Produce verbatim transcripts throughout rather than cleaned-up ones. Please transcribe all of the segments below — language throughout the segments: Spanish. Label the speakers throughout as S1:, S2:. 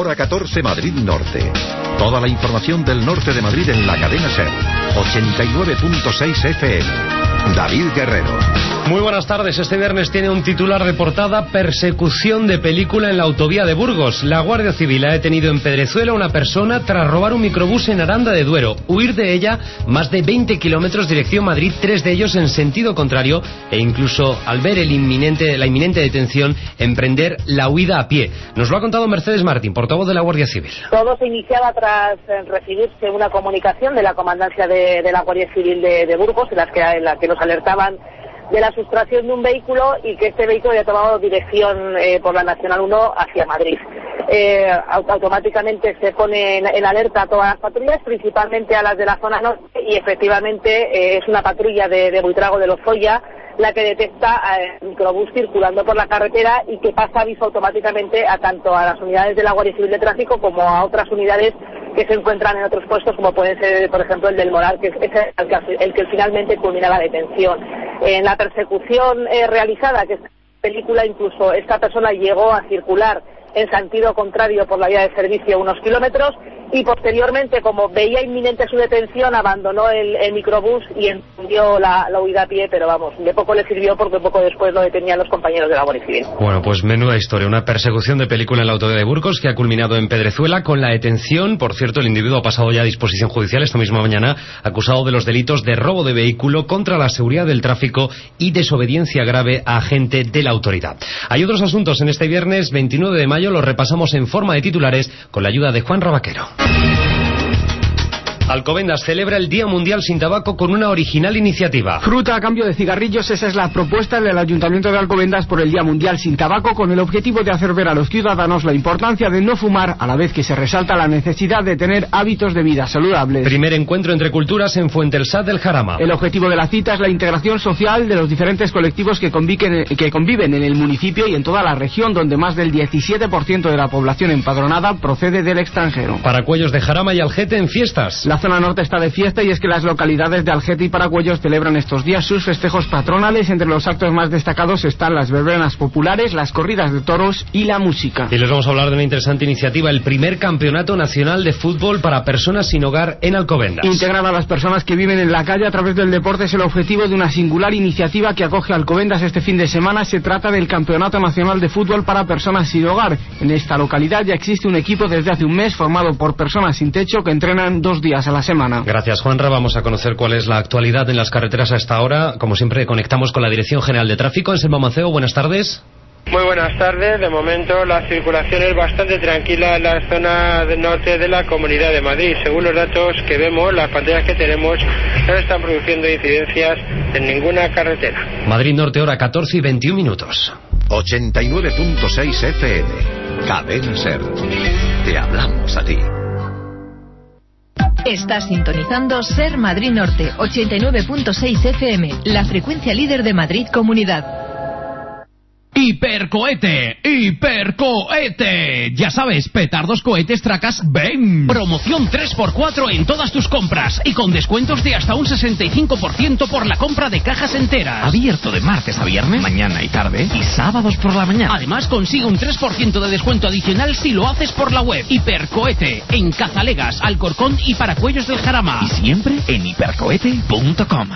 S1: Hora catorce, Madrid Norte. Toda la información del norte de Madrid en la cadena SER. ochenta y nueve punto seis F M. David Guerrero.
S2: Muy buenas tardes. Este viernes tiene un titular de portada: persecución de película en la autovía de Burgos. La Guardia Civil ha detenido en Pedrezuela a una persona tras robar un microbús en Aranda de Duero. Huir de ella más de veinte kilómetros dirección Madrid, tres de ellos en sentido contrario, e incluso al ver el inminente, la inminente detención, emprender la huida a pie. Nos lo ha contado Mercedes Martín, portavoz de la Guardia Civil.
S3: Todo se iniciaba tras recibirse una comunicación de la comandancia de, de la Guardia Civil de, de Burgos, en, las que, en la que nos alertaban de la sustracción de un vehículo y que este vehículo había tomado dirección eh, por la Nacional uno hacia Madrid. Eh, automáticamente se pone en, en alerta a todas las patrullas, principalmente a las de la zona norte, y efectivamente eh, es una patrulla de, de Buitrago de Lozoya la que detecta el microbús circulando por la carretera y que pasa aviso automáticamente a tanto a las unidades de la Guardia Civil de Tráfico como a otras unidades que se encuentran en otros puestos, como pueden ser, por ejemplo, el del Moral, que es el que, el que finalmente culmina la detención. En la persecución eh, realizada, que es película, incluso esta persona llegó a circular en sentido contrario por la vía de servicio unos kilómetros y posteriormente, como veía inminente su detención, abandonó el, el microbús y emprendió la, la huida a pie, pero vamos, de poco le sirvió porque poco después lo detenían los compañeros de la Guardia Civil.
S2: Bueno, pues menuda historia, una persecución de película en la autovía de Burgos que ha culminado en Pedrezuela con la detención. Por cierto, el individuo ha pasado ya a disposición judicial esta misma mañana, acusado de los delitos de robo de vehículo, contra la seguridad del tráfico y desobediencia grave a agente de la autoridad. Hay otros asuntos en este viernes veintinueve de mayo, los repasamos en forma de titulares con la ayuda de Juan Rabaquero. Alcobendas celebra el Día Mundial sin Tabaco con una original iniciativa.
S4: Fruta a cambio de cigarrillos, esa es la propuesta del Ayuntamiento de Alcobendas por el Día Mundial sin Tabaco, con el objetivo de hacer ver a los ciudadanos la importancia de no fumar, a la vez que se resalta la necesidad de tener hábitos de vida saludables.
S2: Primer encuentro entre culturas en Fuentelsat del Jarama.
S4: El objetivo de la cita es la integración social de los diferentes colectivos que conviven, que conviven en el municipio y en toda la región, donde más del diecisiete por ciento de la población empadronada procede del extranjero.
S2: Paracuellos de Jarama y Algete en fiestas.
S4: La zona norte está de fiesta, y es que las localidades de Algete y Paracuellos celebran estos días sus festejos patronales. Entre los actos más destacados están las verbenas populares, las corridas de toros y la música.
S2: Y les vamos a hablar de una interesante iniciativa: el primer campeonato nacional de fútbol para personas sin hogar en Alcobendas.
S4: Integrar a las personas que viven en la calle a través del deporte es el objetivo de una singular iniciativa que acoge Alcobendas este fin de semana. Se trata del Campeonato Nacional de Fútbol para Personas sin Hogar. En esta localidad ya existe un equipo desde hace un mes formado por personas sin techo que entrenan dos días a la semana.
S2: Gracias, Juanra. Vamos a conocer cuál es la actualidad en las carreteras a esta hora. Como siempre, conectamos con la Dirección General de Tráfico. Anselmo Mancebo, buenas tardes.
S5: Muy buenas tardes. De momento la circulación es bastante tranquila en la zona norte de la Comunidad de Madrid. Según los datos que vemos, las pantallas que tenemos, no están produciendo incidencias en ninguna carretera.
S2: Madrid Norte, hora catorce y veintiún minutos.
S1: ochenta y nueve punto seis F M. Cadena SER. Te hablamos a ti.
S6: Estás sintonizando SER Madrid Norte, ochenta y nueve punto seis F M, la frecuencia líder de Madrid Comunidad.
S7: Hipercohete, hipercohete. Ya sabes, petardos, cohetes, tracas, ven. Promoción tres por cuatro en todas tus compras y con descuentos de hasta un sesenta y cinco por ciento por la compra de cajas enteras. Abierto de martes a viernes, mañana y tarde, y sábados por la mañana. Además, consigue un tres por ciento de descuento adicional si lo haces por la web. Hipercohete, en Cazalegas, Alcorcón y Paracuellos del Jarama. Y siempre en hipercohete punto com.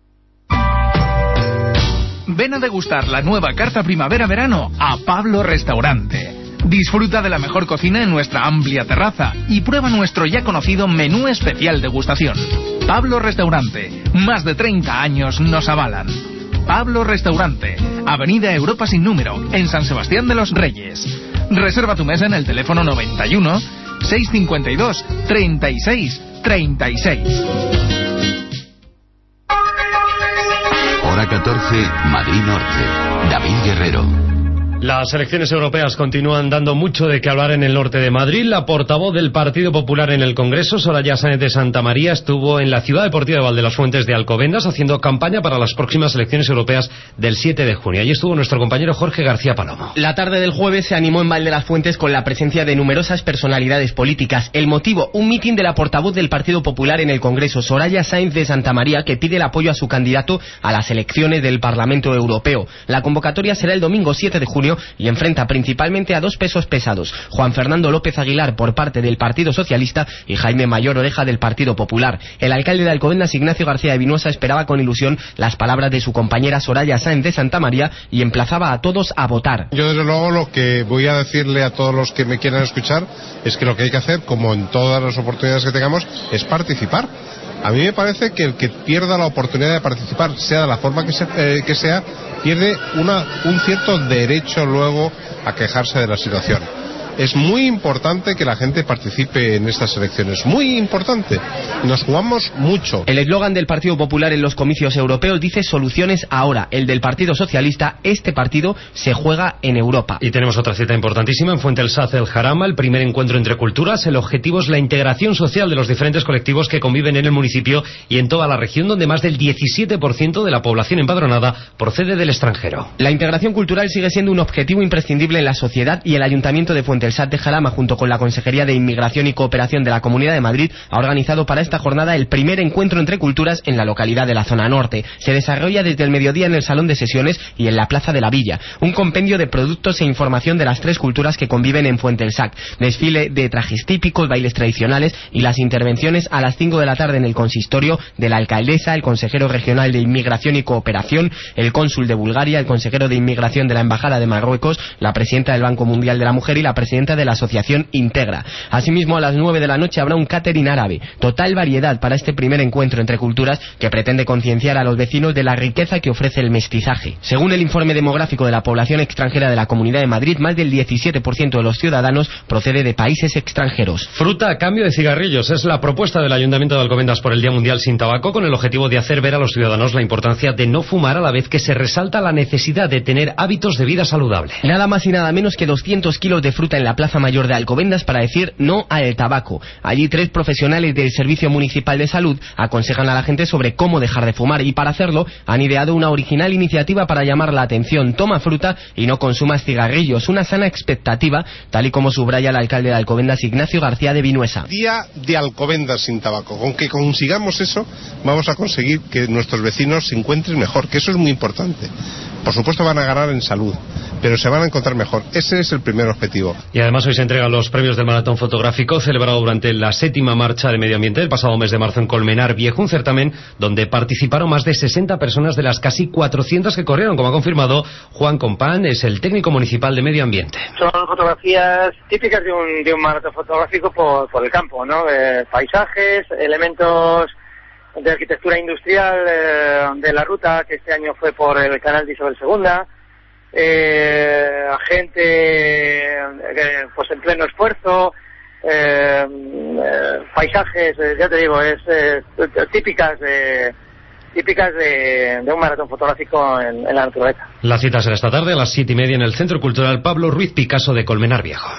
S8: Ven a degustar la nueva carta primavera-verano a Pablo Restaurante. Disfruta de la mejor cocina en nuestra amplia terraza y prueba nuestro ya conocido menú especial degustación. Pablo Restaurante, más de treinta años nos avalan. Pablo Restaurante, Avenida Europa sin número, en San Sebastián de los Reyes. Reserva tu mesa en el teléfono noventa y uno, seiscientos cincuenta y dos, treinta y seis, treinta y seis.
S1: Hora catorce, Madrid Norte. David Guerrero.
S2: Las elecciones europeas continúan dando mucho de qué hablar en el norte de Madrid. La portavoz del Partido Popular en el Congreso, Soraya Sáenz de Santamaría, estuvo en la Ciudad Deportiva de Valdelasfuentes de Alcobendas haciendo campaña para las próximas elecciones europeas del siete de junio. Allí estuvo nuestro compañero Jorge García Palomo.
S9: La tarde del jueves se animó en Valdelasfuentes con la presencia de numerosas personalidades políticas. El motivo, un mitin de la portavoz del Partido Popular en el Congreso, Soraya Sáenz de Santamaría, que pide el apoyo a su candidato a las elecciones del Parlamento Europeo. La convocatoria será el domingo siete de junio junio y enfrenta principalmente a dos pesos pesados, Juan Fernando López Aguilar por parte del Partido Socialista y Jaime Mayor Oreja del Partido Popular. El alcalde de Alcobendas, Ignacio García de Vinuesa, esperaba con ilusión las palabras de su compañera Soraya Sáenz de Santamaría y emplazaba a todos a votar.
S10: Yo desde luego lo que voy a decirle a todos los que me quieran escuchar es que lo que hay que hacer, como en todas las oportunidades que tengamos, es participar. A mí me parece que el que pierda la oportunidad de participar, sea de la forma que, se, eh, que sea, pierde una, un cierto derecho luego a quejarse de la situación. Es muy importante que la gente participe en estas elecciones, muy importante. Nos jugamos mucho.
S9: El eslogan del Partido Popular en los comicios europeos dice soluciones ahora. El del Partido Socialista, este partido se juega en Europa.
S2: Y tenemos otra cita importantísima en Fuente el Saz el Jarama, el primer encuentro entre culturas. El objetivo es la integración social de los diferentes colectivos que conviven en el municipio y en toda la región, donde más del diecisiete por ciento de la población empadronada procede del extranjero.
S9: La integración cultural sigue siendo un objetivo imprescindible en la sociedad y el Ayuntamiento de Fuente el Saz de Jarama, junto con la Consejería de Inmigración y Cooperación de la Comunidad de Madrid, ha organizado para esta jornada el primer encuentro entre culturas en la localidad de la zona norte. Se desarrolla desde el mediodía en el Salón de Sesiones y en la Plaza de la Villa. Un compendio de productos e información de las tres culturas que conviven en Fuente el Sac. Desfile de trajes típicos, bailes tradicionales y las intervenciones a las cinco de la tarde en el consistorio de la alcaldesa, el consejero regional de Inmigración y Cooperación, el cónsul de Bulgaria, el consejero de Inmigración de la Embajada de Marruecos, la presidenta del Banco Mundial de la Mujer y la presidenta de la Asociación Integra. Asimismo, a las nueve de la noche habrá un catering árabe. Total variedad para este primer encuentro entre culturas que pretende concienciar a los vecinos de la riqueza que ofrece el mestizaje. Según el informe demográfico de la población extranjera de la Comunidad de Madrid, más del diecisiete por ciento de los ciudadanos procede de países extranjeros.
S2: Fruta a cambio de cigarrillos es la propuesta del Ayuntamiento de Alcobendas por el Día Mundial sin Tabaco, con el objetivo de hacer ver a los ciudadanos la importancia de no fumar, a la vez que se resalta la necesidad de tener hábitos de vida saludable.
S9: Nada más y nada menos que doscientos kilos de fruta en la Plaza Mayor de Alcobendas para decir no al tabaco. Allí tres profesionales del Servicio Municipal de Salud aconsejan a la gente sobre cómo dejar de fumar y para hacerlo han ideado una original iniciativa para llamar la atención. Toma fruta y no consumas cigarrillos. Una sana expectativa, tal y como subraya el alcalde de Alcobendas, Ignacio García de Vinuesa.
S10: Día de Alcobendas sin tabaco. Con que consigamos eso, vamos a conseguir que nuestros vecinos se encuentren mejor, que eso es muy importante. Por supuesto van a ganar en salud, pero se van a encontrar mejor. Ese es el primer objetivo.
S2: Y además hoy se entregan los premios del Maratón Fotográfico, celebrado durante la séptima marcha de medio ambiente del pasado mes de marzo en Colmenar Viejo, un certamen donde participaron más de sesenta personas de las casi cuatrocientas que corrieron, como ha confirmado Juan Compán, es el técnico municipal de medio ambiente.
S11: Son fotografías típicas de un, de un maratón fotográfico por, por el campo, ¿no? Eh, paisajes, elementos de arquitectura industrial eh, de la ruta, que este año fue por el canal de Isabel segunda, eh, gente eh, pues en pleno esfuerzo, eh, eh, paisajes, eh, ya te digo, es eh, típicas de típicas de, de un maratón fotográfico en, en la naturaleza.
S2: La cita será esta tarde a las siete y media en el Centro Cultural Pablo Ruiz Picasso de Colmenar Viejo.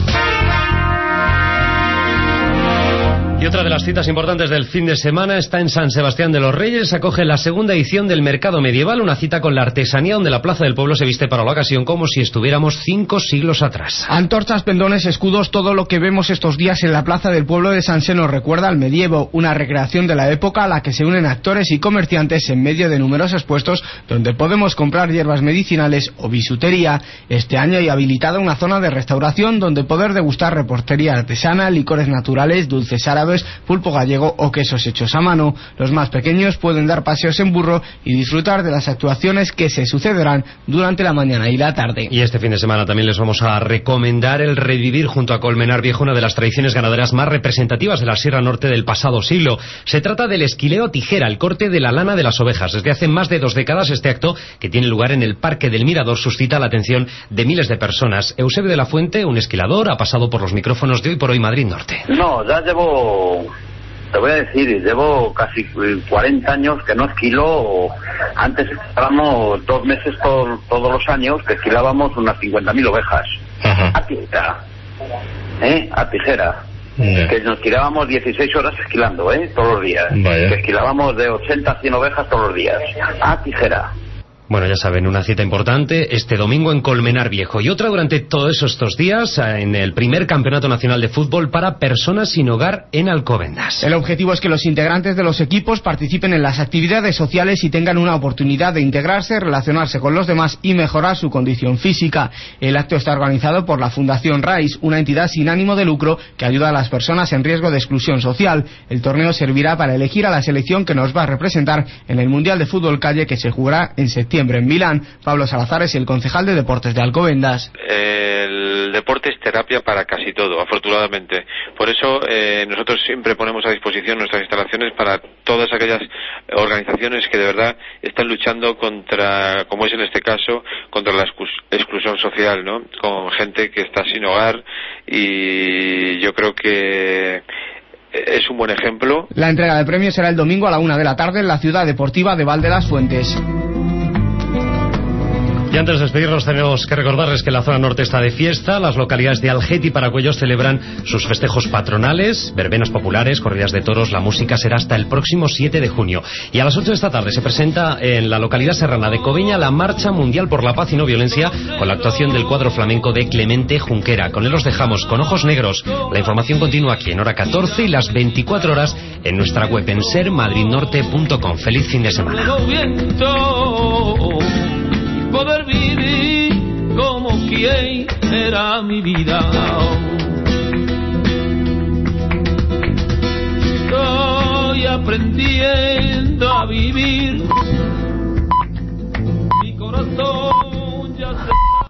S2: Y otra de las citas importantes del fin de semana está en San Sebastián de los Reyes. Acoge la segunda edición del Mercado Medieval, una cita con la artesanía donde la Plaza del Pueblo se viste para la ocasión como si estuviéramos cinco siglos atrás.
S4: Antorchas, pendones, escudos, todo lo que vemos estos días en la Plaza del Pueblo de Sanse nos recuerda al medievo, una recreación de la época a la que se unen actores y comerciantes en medio de numerosos puestos donde podemos comprar hierbas medicinales o bisutería. Este año hay habilitada una zona de restauración donde poder degustar repostería artesana, licores naturales, dulces árabes, pulpo gallego o quesos hechos a mano. Los más pequeños pueden dar paseos en burro y disfrutar de las actuaciones que se sucederán durante la mañana y la tarde.
S2: Y este fin de semana también les vamos a recomendar el revivir junto a Colmenar Viejo una de las tradiciones ganaderas más representativas de la Sierra Norte del pasado siglo. Se trata del esquileo tijera, el corte de la lana de las ovejas. Desde hace más de dos décadas este acto, que tiene lugar en el Parque del Mirador, suscita la atención de miles de personas. Eusebio de la Fuente, un esquilador, ha pasado por los micrófonos de Hoy por Hoy Madrid Norte.
S12: No, ya llevo... Te voy a decir, llevo casi cuarenta años que no esquilo. Antes esquilábamos dos meses por, todos los años, que esquilábamos unas cincuenta mil ovejas. Ajá. A tijera. ¿Eh? A tijera. Yeah. Que nos tirábamos dieciséis horas esquilando, ¿eh? Todos los días. Vaya. Que esquilábamos de ochenta a cien ovejas todos los días. A tijera.
S2: Bueno, ya saben, una cita importante este domingo en Colmenar Viejo y otra durante todos estos días en el primer Campeonato Nacional de Fútbol para personas sin hogar en Alcobendas.
S4: El objetivo es que los integrantes de los equipos participen en las actividades sociales y tengan una oportunidad de integrarse, relacionarse con los demás y mejorar su condición física. El acto está organizado por la Fundación RAIS, una entidad sin ánimo de lucro que ayuda a las personas en riesgo de exclusión social. El torneo servirá para elegir a la selección que nos va a representar en el Mundial de Fútbol Calle que se jugará en septiembre en Milán. Pablo Salazar es el concejal de Deportes de Alcobendas.
S13: El deporte es terapia para casi todo, afortunadamente. Por eso eh, nosotros siempre ponemos a disposición nuestras instalaciones para todas aquellas organizaciones que de verdad están luchando contra, como es en este caso, contra la exclusión social, ¿no? Con gente que está sin hogar, y yo creo que es un buen ejemplo.
S4: La entrega de premios será el domingo a la una de la tarde en la ciudad deportiva de Val de las Fuentes.
S2: Y antes de despedirnos tenemos que recordarles que la zona norte está de fiesta. Las localidades de Algete y Paracuellos celebran sus festejos patronales, verbenas populares, corridas de toros. La música será hasta el próximo siete de junio. Y a las ocho de esta tarde se presenta en la localidad serrana de Cobeña la Marcha Mundial por la Paz y No Violencia, con la actuación del cuadro flamenco de Clemente Junquera. Con él los dejamos con Ojos Negros. La información continúa aquí en hora catorce y las veinticuatro horas en nuestra web en ser madrid norte punto com. Feliz fin de semana.
S14: Poder vivir como quien era mi vida. Estoy aprendiendo a vivir. Mi corazón